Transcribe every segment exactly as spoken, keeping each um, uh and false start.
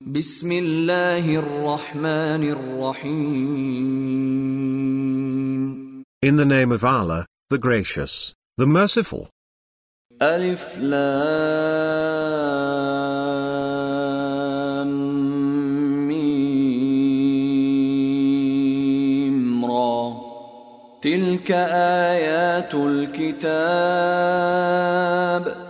بسم الله الرحمن الرحيم. In the name of Allah, the Gracious, the Merciful. ألف لام ميم را تلك آيات الكتاب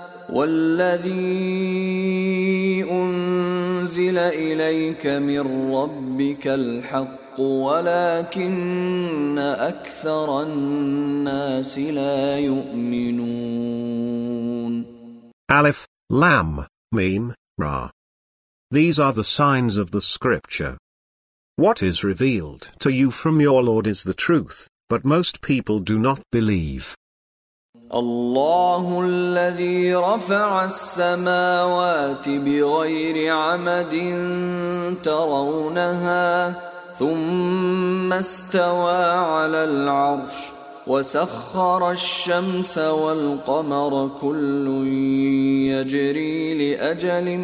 والذي أنزل إليك من ربك الحق ولكن أكثر الناس لا يؤمنون. Aleph, Lam, Mim, Ra. These are the signs of the scripture. What is revealed to you from your Lord is the truth, but most people do not believe. الله الذي رفع السماوات بغير عمد ترونها ثم استوى على العرش وسخر الشمس والقمر كل يجري لأجل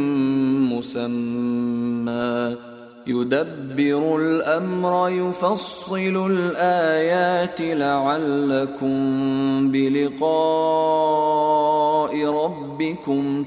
مسمى يدبر الأمر يفصل الآيات لعلكم بلقاء ربكم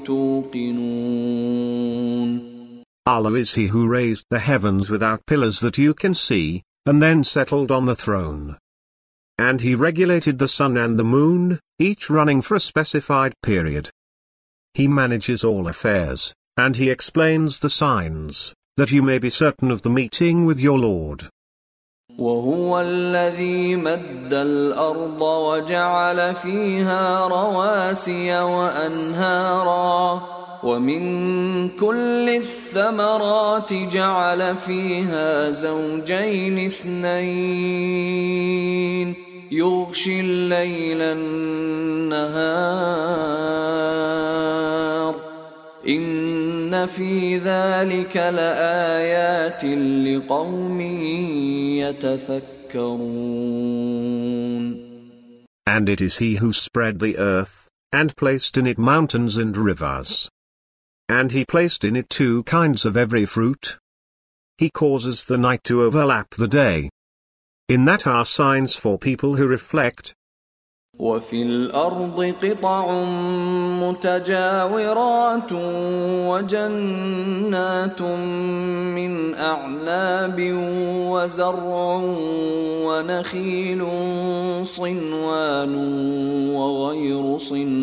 توقنون. Allah is He who raised the heavens without pillars that you can see, and then settled on the throne. And He regulated the sun and the moon, each running for a specified period. He manages all affairs, and He explains the signs, that you may be certain of the meeting with your Lord. وهو الذي مد الأرض وجعل فيها رواسي وأنهارا ومن كل الثمرات جعل فيها زوجين اثنين يغشي الليل النهار إن في ذلك لآيات لقوم يتفكرون. And it is He who spread the earth, and placed in it mountains and rivers. And He placed in it two kinds of every fruit. He causes the night to overlap the day. In that are signs for people who reflect. وفي الأرض قطع متجاورات وجنات من أعناب وزرع ونخيل صنوان وغير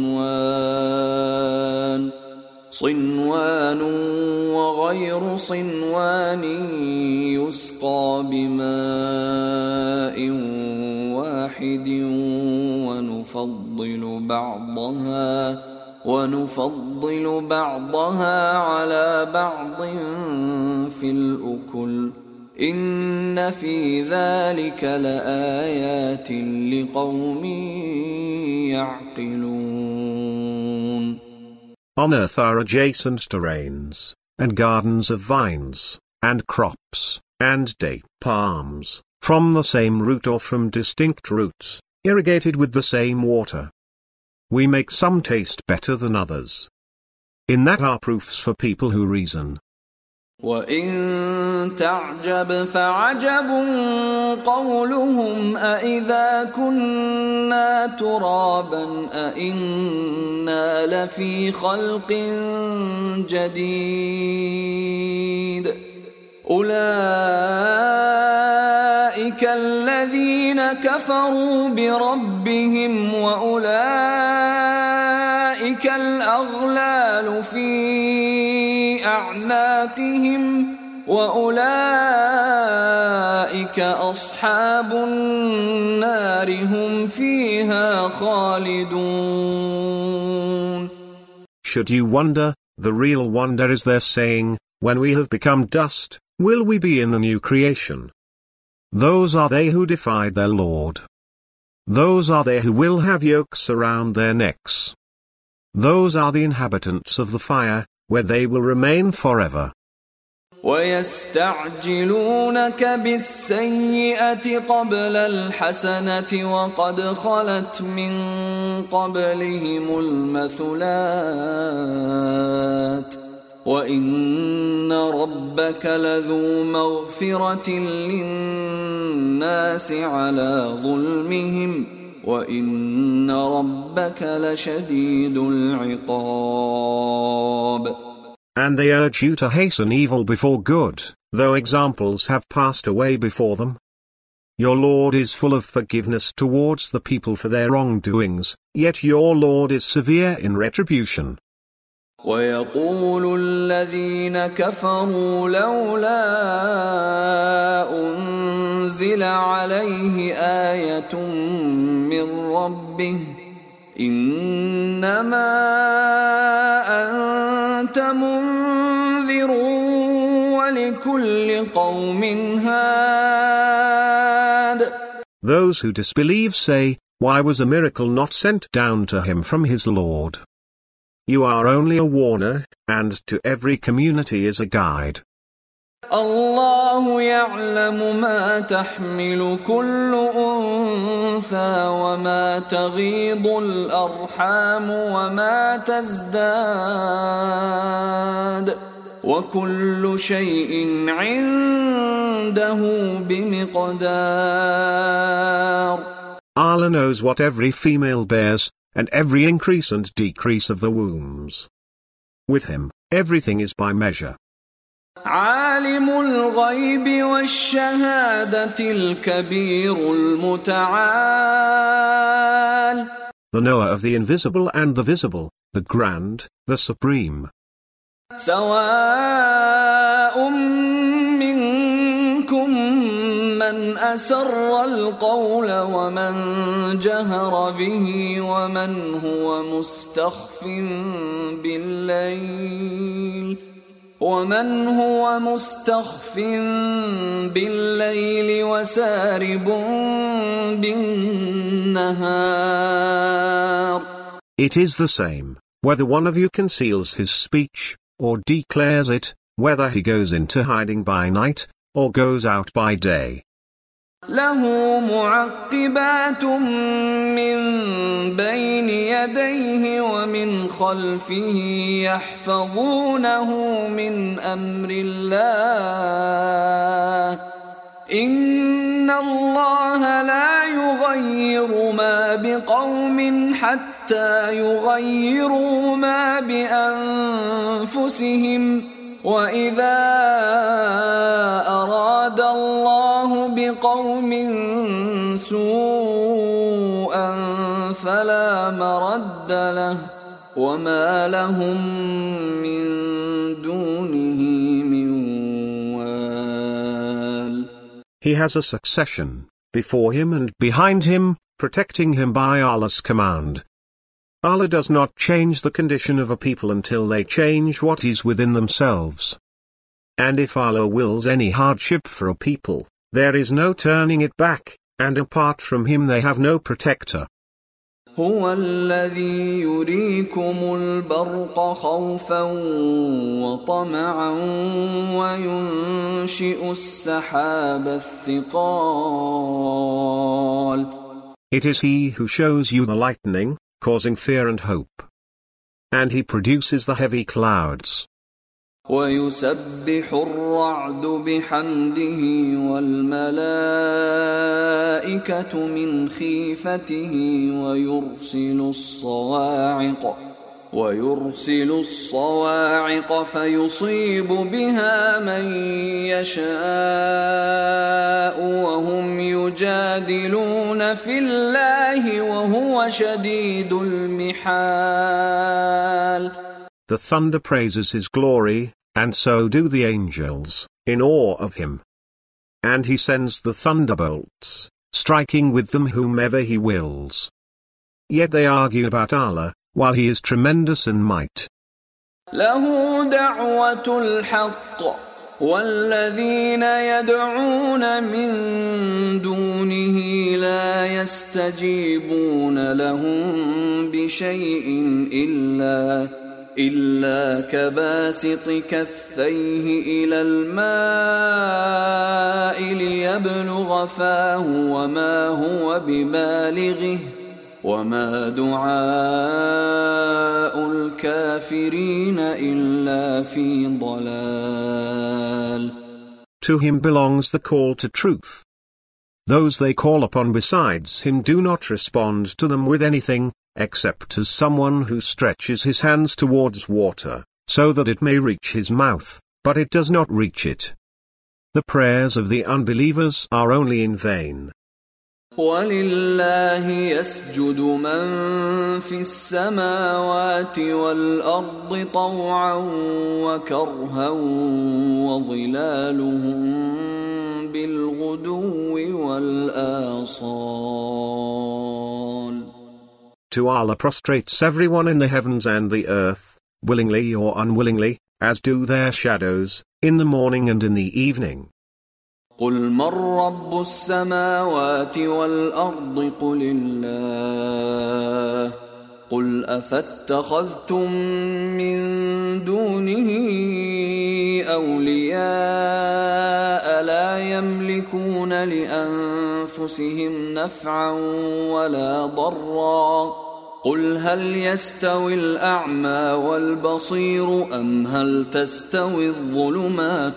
صنوان صنوان وغير صنوان يسقى بماء واحد ونفضل بعضها ونفضل بعضها على بعض في الأكل إن في ذلك لآيات لقوم يعقلون. On earth are adjacent terrains, and gardens of vines, and crops, and date palms, from the same root or from distinct roots, irrigated with the same water. We make some taste better than others. In that are proofs for people who reason. وَإِن تَعْجَبْ فَعَجَبٌ قَوْلُهُمْ أَإِذَا كُنَّا تُرَابًا أَإِنَّا لَفِي خَلْقٍ جَدِيدٍ أُولَئِكَ الَّذِينَ كَفَرُوا بِرَبِّهِمْ وَأُولَئِكَ الْأَغْلَالُ فِي أَعْنَاقِهِمْ وَأُولَئِكَ أَصْحَابُ النَّارِ هُمْ فِيهَا خَالِدُونَ. Should you wonder, the real wonder is their saying, when we have become dust, will we be in the new creation? Those are they who defied their Lord. Those are they who will have yokes around their necks. Those are the inhabitants of the fire, where they will remain forever. وَيَسْتَعْجِلُونَكَ بِالسَّيِّئَةِ قَبْلَ الْحَسَنَةِ وَقَدْ خَلَتْ مِنْ قَبْلِهِمُ الْمَثُلَاتُ وَإِنَّ رَبَّكَ لَذُو مَغْفِرَةٍ لِلنَّاسِ عَلَى ظُلْمِهِمْ وَإِنَّ رَبَّكَ لَشَدِيدُ الْعِقَابِ. And they urge you to hasten evil before good, though examples have passed away before them. Your Lord is full of forgiveness towards the people for their wrongdoings, yet your Lord is severe in retribution. وَيَقُولُ الَّذِينَ كَفَرُوا لَوْلَا أُنزِلَ عَلَيْهِ آيَةٌ مِّن رَّبِّهِ إِنَّمَا أَنتَ مُنذِرٌ وَلِكُلِّ قَوْمٍ هَادٍ. Those who disbelieve say, why was a miracle not sent down to him from his Lord? You are only a warner, and to every community is a guide. الله يعلم ما تحمل كل أنثى وما تغيض الأرحام وما تزداد وكل شيء عنده بمقدار. Allah knows what every female bears, and every increase and decrease of the wombs. With him, everything is by measure. عالم الغيب والشهادة الكبير المتعال. The knower of the invisible and the visible, the grand, the supreme. سواء منكم من أسر القول ومن جهر به ومن هو مستخف بالليل ومن هو مستخف بالليل وسارب بالنهار. It is the same, whether one of you conceals his speech, or declares it, whether he goes into hiding by night, or goes out by day. له معقبات من بين يديه ومن خلفه يحفظونه من أمر الله إن الله لا يغير ما بقوم حتى يغيروا ما بأنفسهم وإذا أراد الله بقوم سوءا فلا مرد له وما لهم من دونه من وال. He has a succession, before him and behind him, protecting him by Allah's command. Allah does not change the condition of a people until they change what is within themselves. And if Allah wills any hardship for a people, there is no turning it back, and apart from him they have no protector. هو الذي يريكم البرق خوفا وطمعا وينشئ السحاب الثقال. It is he who shows you the lightning, causing fear and hope. And he produces the heavy clouds. وَيُسَبِّحُ الرَّعْدُ بِحَمْدِهِ وَالْمَلَائِكَةُ مِنْ خِيفَتِهِ وَيُرْسِلُ الصَّوَاعِقَ وَيُرْسِلُ الصَّوَاعِقَ فَيُصِيبُ بِهَا مَن يَشَاءُ وَهُمْ يُجَادِلُونَ فِي اللَّهِ وَهُوَ شَدِيدُ الْمِحَالِ. The thunder praises his glory, and so do the angels, in awe of him. And he sends the thunderbolts, striking with them whomever he wills. Yet they argue about Allah, while he is tremendous in might. له دعوة الحق والذين يدعون من دونه لا يستجيبون لهم بشيء إلا إلا كباسط كفيه إلى الماء ليبلغ فاه وما هو ببالغه وما دعاء الكافرين إلا في ضلال. To him belongs the call to truth. Those they call upon besides him do not respond to them with anything, except as someone who stretches his hands towards water, so that it may reach his mouth, but it does not reach it. The prayers of the unbelievers are only in vain. وَلِلَّهِ يَسْجُدُ مَن فِي السَّمَاوَاتِ وَالْأَرْضِ طَوْعًا وَكَرْهًا وَظِلَالُهُم بِالْغُدُوِّ وَالْآصَالِ. To Allah prostrates everyone in the heavens and the earth, willingly or unwillingly, as do their shadows, in the morning and in the evening. قُلْ مَنْ رَبُّ السَّمَاوَاتِ وَالْأَرْضِ قُلِ اللَّهُ قُلْ أَفَاتَّخَذْتُمْ مِنْ دُونِهِ أَوْلِيَاءَ لَا يَمْلِكُونَ لِأَنفُسِهِمْ نَفْعًا وَلَا ضَرًّا قُلْ هَلْ يَسْتَوِي الْأَعْمَى وَالْبَصِيرُ أَمْ هَلْ تَسْتَوِي الظُّلُمَاتُ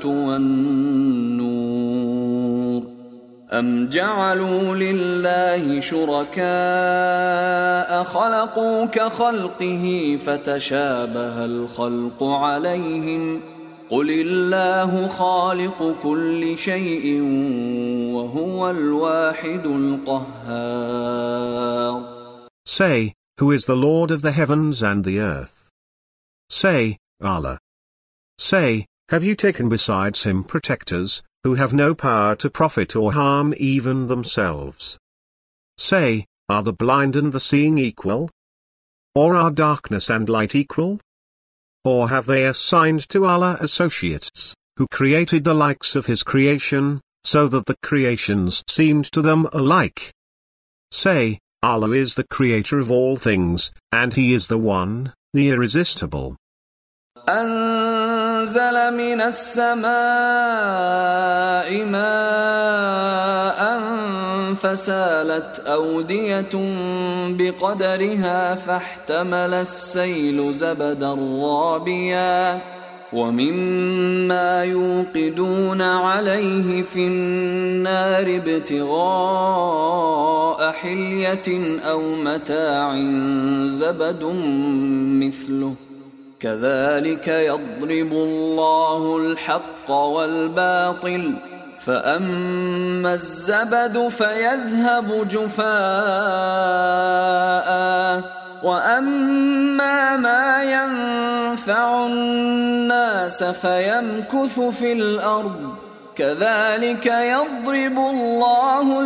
وَالنُّورُ أَمْ جَعَلُوا لِلَّهِ شُرَكَاءَ خَلَقُوا كَخَلْقِهِ فَتَشَابَهَ الْخَلْقُ عَلَيْهِمْ قُلِ اللَّهُ خَالِقُ كُلِّ شَيْءٍ وَهُوَ الْوَاحِدُ الْقَهَّارُ. Say, who is the Lord of the heavens and the earth? Say, Allah. Say, have you taken besides him protectors, who have no power to profit or harm even themselves? Say, are the blind and the seeing equal? Or are darkness and light equal? Or have they assigned to Allah associates, who created the likes of his creation, so that the creations seemed to them alike? Say, Allah is the creator of all things, and he is the one, the irresistible. أنزل من السماء ماء فسالت أودية بقدرها فاحتمل السيل زبدا رابيا ومما يوقدون عليه في النار ابتغاء حلية أو متاع زبد مثله كذلك يضرب الله الحق والباطل فأما الزبد فيذهب جفاء وأما ما ينفع الناس فيمكث في الأرض كذلك يضرب الله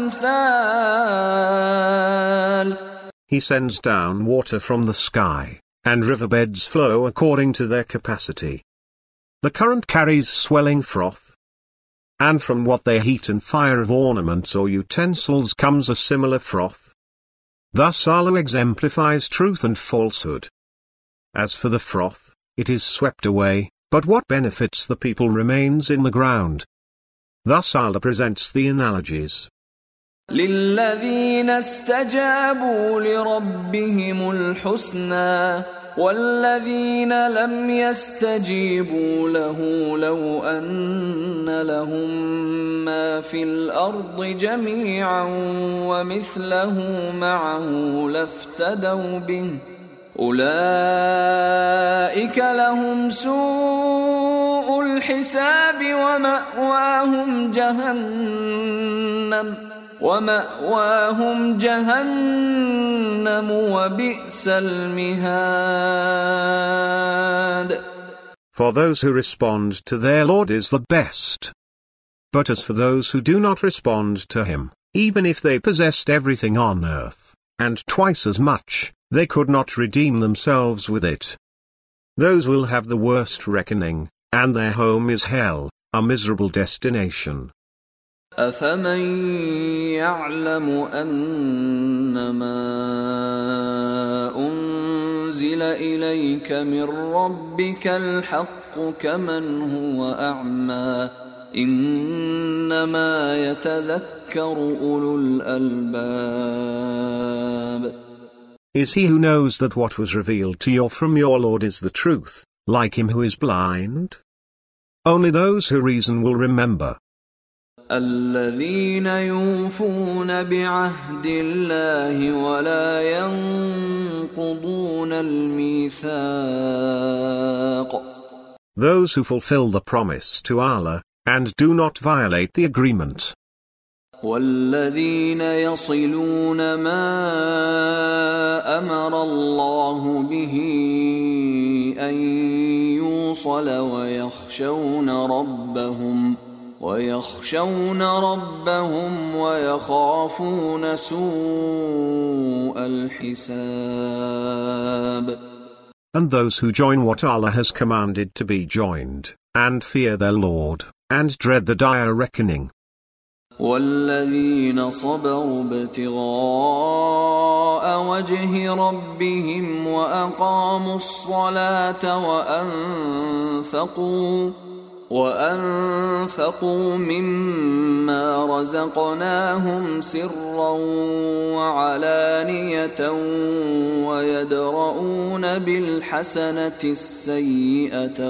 الأمثال. He sends down water from the sky, and riverbeds flow according to their capacity. The current carries swelling froth, and from what they heat and fire of ornaments or utensils comes a similar froth. Thus Allah exemplifies truth and falsehood. As for the froth, it is swept away, but what benefits the people remains in the ground. Thus Allah presents the analogies. لِلَّذِينَ اسْتَجَابُوا لِرَبِّهِمُ الْحُسْنَى وَالَّذِينَ لَمْ يَسْتَجِيبُوا لَهُ لَوْ أَنَّ لَهُم مَّا فِي الْأَرْضِ جَمِيعًا وَمِثْلَهُ مَعَهُ لَافْتَدَوْا بِهِ أُولَئِكَ لَهُمْ سُوءُ الْحِسَابِ وَمَأْوَاهُمْ جَهَنَّمُ وَمَأْوَاهُمْ جَهَنَّمُ وَبِئْسَ الْمِهَادُ. For those who respond to their Lord is the best. But as for those who do not respond to him, even if they possessed everything on earth, and twice as much, they could not redeem themselves with it. Those will have the worst reckoning, and their home is hell, a miserable destination. أَفَمَن يَعْلَمُ أَنَّمَا أُنزِلَ إِلَيْكَ مِن رَّبِّكَ الْحَقُّ كَمَنْ هُوَ أَعْمَىٰ إنما يتذكر أولو الألباب. Is he who knows that what was revealed to you from your Lord is the truth, like him who is blind? Only those who reason will remember. الذين يوفون بعهد الله ولا ينقضون الميثاق. Those who fulfill the promise to Allah, and do not violate the agreement. والذين يصلون ما أمر الله به أن يوصل ويخشون ربهم ويخشون ربهم ويخافون سوء الحساب. And those who join what Allah has commanded to be joined, and fear their Lord, and dread the dire reckoning. والذين صبروا ابتغاء وجه ربهم وأقاموا الصلاة وأنفقوا وأنفقوا مما رزقناهم سرا وعلانية ويدرؤون بالحسنة السيئة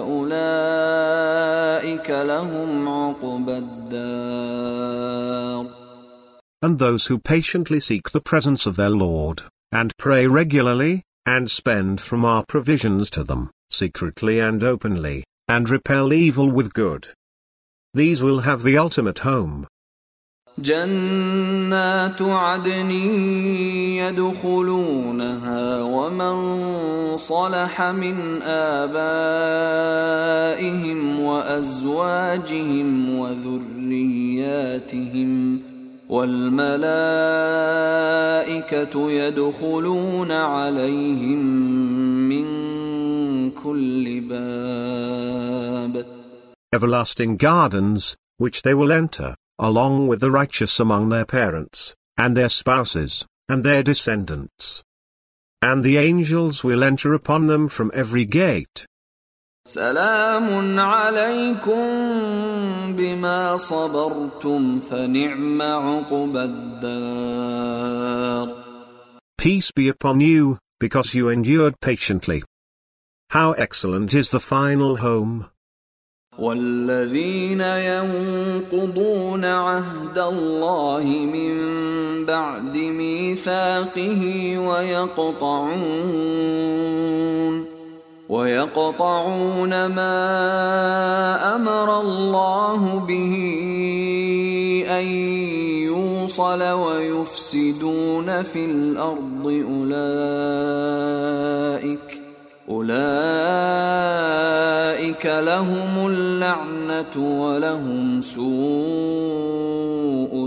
أولئك لهم عقبى الدار. And those who patiently seek the presence of their Lord, and pray regularly, and spend from our provisions to them, secretly and openly, and repel evil with good. These will have the ultimate home. جنات عدن يدخلونها ومن صلح من آبائهم وأزواجهم وذرياتهم والملائكة يدخلون عليهم من كل باب. Everlasting gardens, which they will enter, along with the righteous among their parents, and their spouses, and their descendants. And the angels will enter upon them from every gate. سلام عليكم بما صبرتم فنعم عقبى الدار. Peace be upon you, because you endured patiently. How excellent is the final home. والذين ينقضون عهد الله من بعد ميثاقه ويقطعون ويقطعون ما أمر الله به أن يوصل ويفسدون في الأرض أولئك أولئك لهم اللعنة ولهم سوء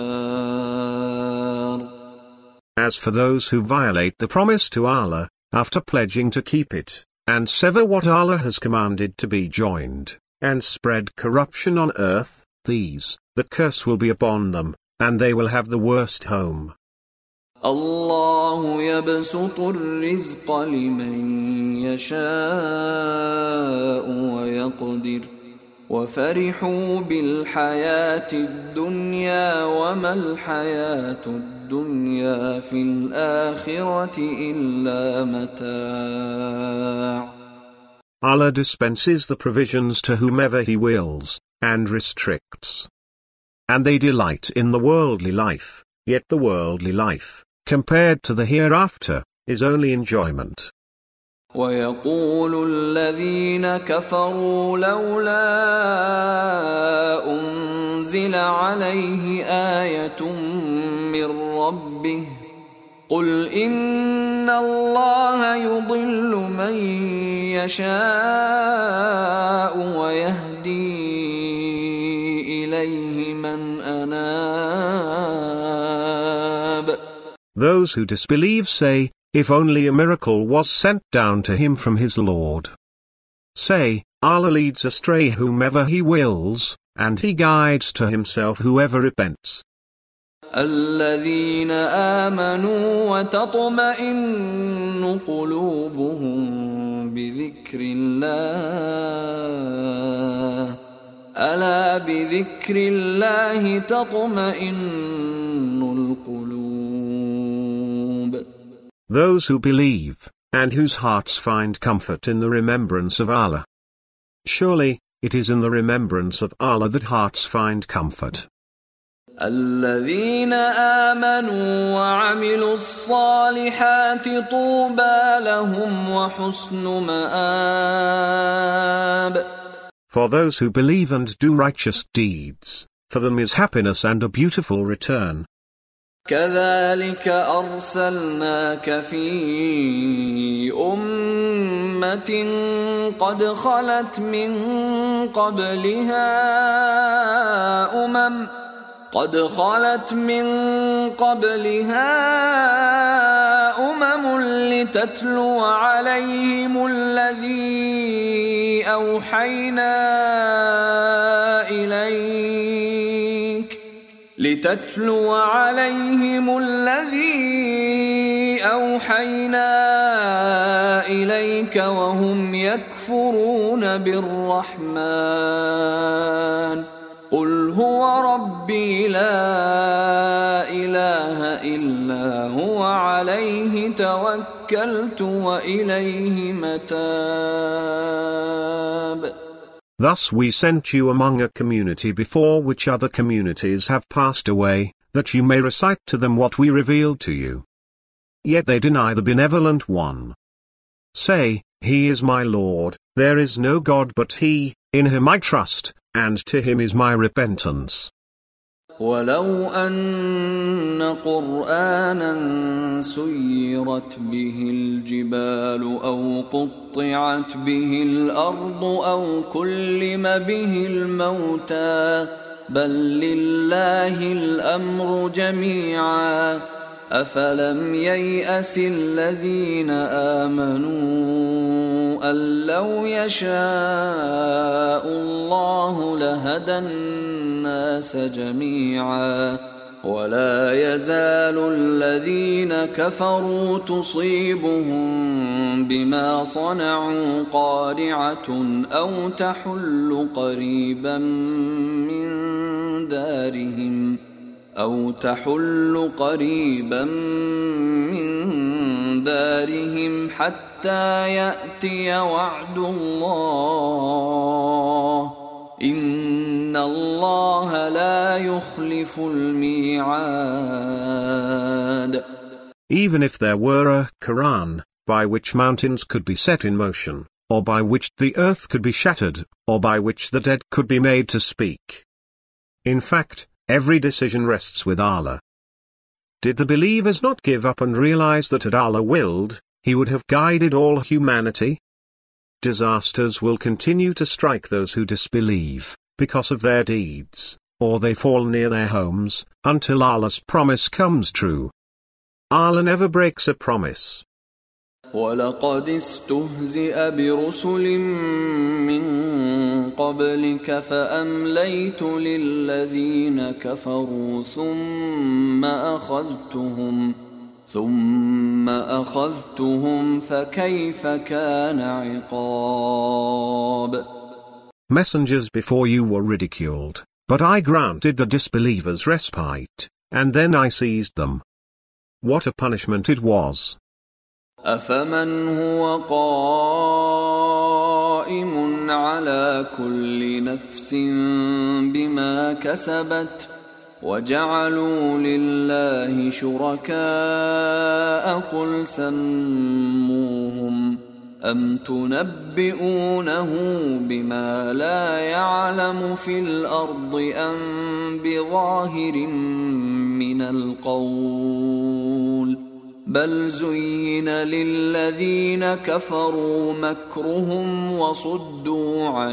الدار. As for those who violate the promise to Allah, after pledging to keep it, and sever what Allah has commanded to be joined, and spread corruption on earth, these, the curse will be upon them, and they will have the worst home. الله يبسط الرزق لمن يشاء ويقدر وفرحوا بالحياة الدنيا وما الحياة الدنيا في الآخرة إلا متاع. Allah dispenses the provisions to whomever He wills, and restricts. And they delight in the worldly life, yet the worldly life, compared to the hereafter, is only enjoyment. ويقول الذين كفروا لولا أنزل عليه آية من ربه قل إن الله يضل من يشاء ويهدي إليه من أناب. Those who disbelieve say, if only a miracle was sent down to him from his Lord. Say, Allah leads astray whomever He wills, and He guides to Himself whoever repents. الذين آمنوا وتطمئن قلوبهم بذكر الله ألا بذكر الله تطمئن القلوب. Those who believe, and whose hearts find comfort in the remembrance of Allah. Surely, it is in the remembrance of Allah that hearts find comfort. الذين آمنوا وعملوا الصالحات طوبى لهم وحسن مآب. For those who believe and do righteous deeds, for them is happiness and a beautiful return. كذلك أرسلناك في أمة قد خلت من قبلها أمم قد خلت من قبلها أمم لتتلو عليهم الذي أوحينا إليك لتتلو عليهم الذي أوحينا إليك وهم يكفرون بالرحمن قل هو ربي لا إله إلا هو عليه توكلت وإليه متاب. Thus we sent you among a community before which other communities have passed away, that you may recite to them what we revealed to you. Yet they deny the Benevolent One. Say, He is my Lord, there is no God but He, in Him I trust, and to Him is my repentance. ولو أن قرآنا سيرت به الجبال أو قطعت به الأرض أو كلم به الموتى بل لله الأمر جميعا أفلم ييأس الذين آمنوا أن لو يشاء الله لهدى الناس جميعا ولا يزال الذين كفروا تصيبهم بما صنعوا قارعة أو تحل قريبا من دارهم أو تحل قريبا من دارهم حتى يأتي وعد الله إن الله لا يخلف الميعاد. Even if there were a Quran, by which mountains could be set in motion, or by which the earth could be shattered, or by which the dead could be made to speak. In fact, every decision rests with Allah. Did the believers not give up and realize that had Allah willed, He would have guided all humanity? Disasters will continue to strike those who disbelieve, because of their deeds, or they fall near their homes, until Allah's promise comes true. Allah never breaks a promise. وَلَقَدِ اسْتُهْزِئَ بِرُسُلٍ مِّن قَبْلِكَ فَأَمْلَيْتُ لِلَّذِينَ كَفَرُوا ثُمَّ أَخَذْتُهُمْ ثُمَّ أَخَذْتُهُمْ فَكَيْفَ كَانَ عِقَابِ. Messengers before you were ridiculed, but I granted the disbelievers respite, and then I seized them. What a punishment it was! أفمن هو قائم على كل نفس بما كسبت وجعلوا لله شركاء قل سموهم أم تنبئونه بما لا يعلم في الأرض أم بظاهر من القول بل زين للذين كفروا مكرهم وصدوا عن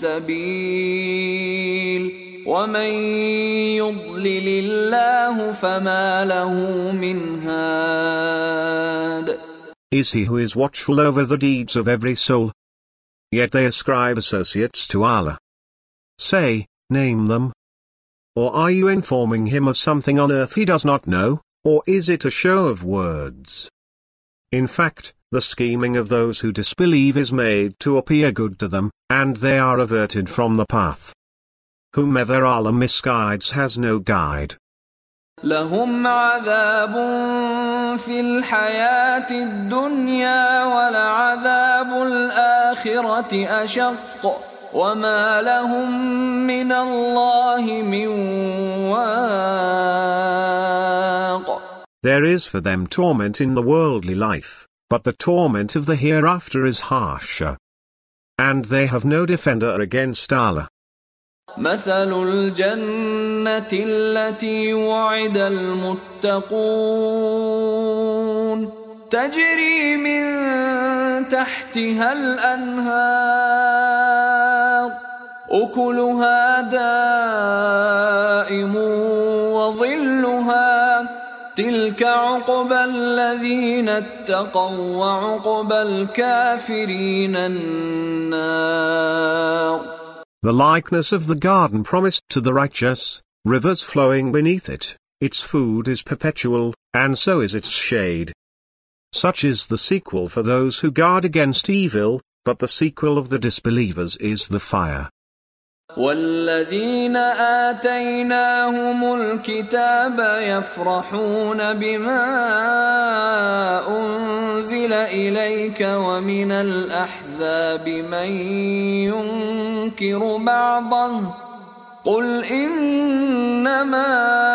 السبيل ومن يضلل الله فما له من هاد. Is He who is watchful over the deeds of every soul? Yet they ascribe associates to Allah. Say, name them. Or are you informing Him of something on earth He does not know? Or is it a show of words? In fact, the scheming of those who disbelieve is made to appear good to them, and they are averted from the path. Whomever Allah misguides has no guide. لهم عذاب في الحياة الدنيا ولعذاب الآخرة أشق وما لهم من الله من واق. There is for them torment in the worldly life, but the torment of the hereafter is harsher. And they have no defender against Allah. مثل الجنة التي وعد المتقون تجري من تحتها الأنهار أكلها دائم وظلها تلك عقبى الذين اتقوا وعقبى الكافرين النار. The likeness of the garden promised to the righteous, rivers flowing beneath it, its food is perpetual, and so is its shade. Such is the sequel for those who guard against evil, but the sequel of the disbelievers is the fire. والذين آتيناهم الكتاب يفرحون بما أنزل إليك ومن الأحزاب من ينكر بعضه قل إنما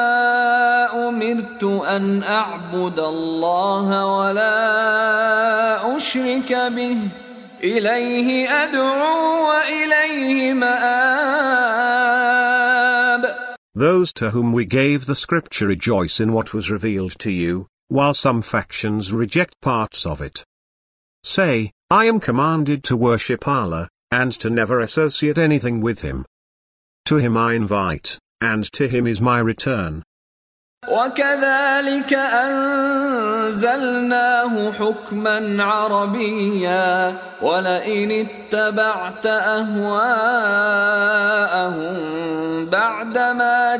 أمرت أن أعبد الله ولا أشرك به إليه أدعو وإليه مآب. Those to whom we gave the scripture rejoice in what was revealed to you, while some factions reject parts of it. Say, I am commanded to worship Allah, and to never associate anything with Him. To Him I invite, and to Him is my return. وكذلك أنزلناه حكما عربيا ولئن اتبعت أهواءهم بعدما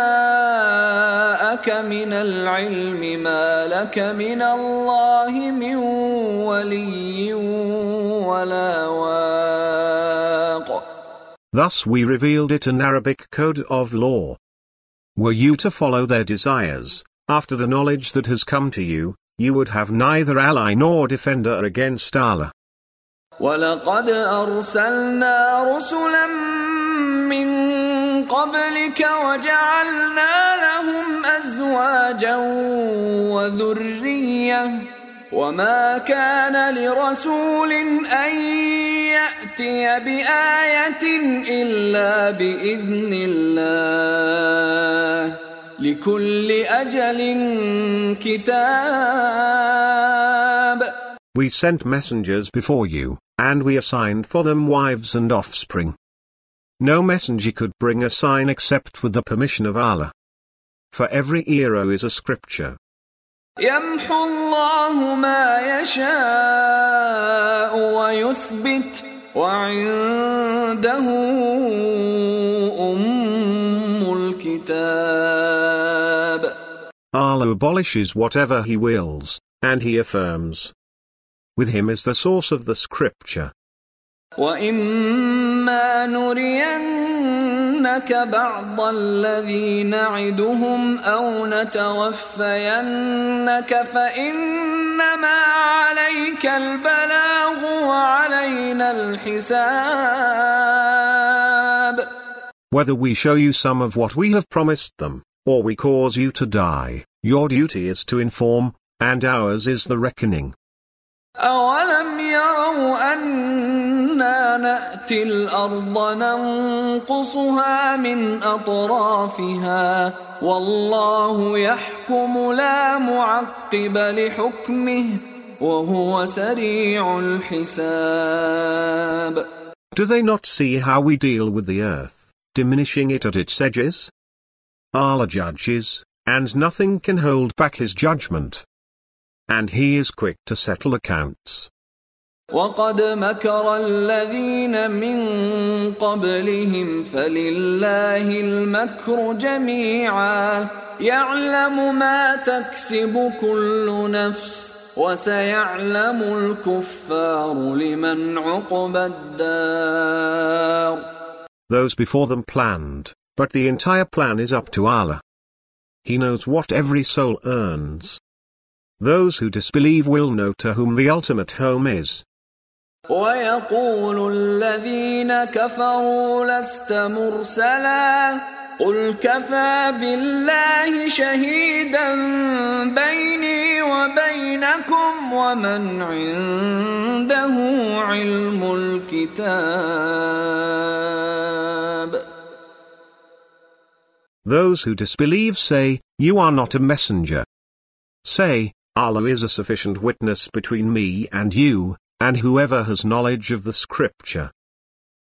جاءك من العلم ما لك من الله من ولي ولا واق. Thus we revealed it an Arabic code of law. Were you to follow their desires, after the knowledge that has come to you, you would have neither ally nor defender against Allah. وَلَقَدْ أَرْسَلْنَا رُسُلًا مِّن قَبْلِكَ وَجَعَلْنَا لَهُمْ أَزْوَاجًا وَذُرِّيَّةً وَمَا كَانَ لِرَسُولٍ أَن يَأْتِيَ بِآيَةٍ إِلَّا بِإِذْنِ اللَّهِ لِكُلِّ أَجَلٍ كِتَابٌ. We sent messengers before you, and we assigned for them wives and offspring. No messenger could bring a sign except with the permission of Allah. For every era is a scripture. يَمْحُو اللَّهُ مَا يَشَاءُ وَيُثْبِتُ وَعِندَهُ أُمُّ الْكِتَابِ. Allah abolishes whatever He wills, and He affirms. With Him is the source of the scripture. وَإِمَّا نُرِيَنَّكَ بَعْضَ الَّذِي نَعِدُهُمْ أَوْ نَتَوَفَّيَنَّكَ فَإِنَّمَا عَلَيْكَ الْبَلَاغُ وَعَلَيْنَا الْحِسَابُ. Whether we show you some of what we have promised them, or we cause you to die, your duty is to inform, and ours is the reckoning. أَوَلَمْ يَرَوْا أَنَّا نَأْتِي الْأَرْضَ نَنقُصُهَا مِنْ أَطْرَافِهَا وَاللَّهُ يَحْكُمُ لَا مُعَقِّبَ لِحُكْمِهِ وَهُوَ سَرِيعُ الْحِسَابِ. Do they not see how we deal with the earth, diminishing it at its edges? Allah judges, and nothing can hold back His judgment. And He is quick to settle accounts. وَقَدْ مَكَرَ الَّذِينَ مِنْ قَبْلِهِمْ فَلِلَّهِ الْمَكْرُ جَمِيعًا يَعْلَمُ مَا تَكْسِبُ كُلُّ نَفْسٍ وَسَيَعْلَمُ الْكُفَّارُ لِمَنْ عُقْبَى الدَّارِ. those before them planned, but the entire plan is up to Allah. He knows what every soul earns. Those who disbelieve will know to whom the ultimate home is. وَيَقُولُ الَّذِينَ كَفَرُوا لَسْتَ مُرْسَلًا قُلْ كَفَى بِاللَّهِ شَهِيدًا بَيْنِي وَبَيْنَكُمْ وَمَنْ عِندَهُ عِلْمُ الْكِتَابِ. Those who disbelieve say, "You are not a messenger." Say, "Allah is a sufficient witness between me and you, and whoever has knowledge of the scripture."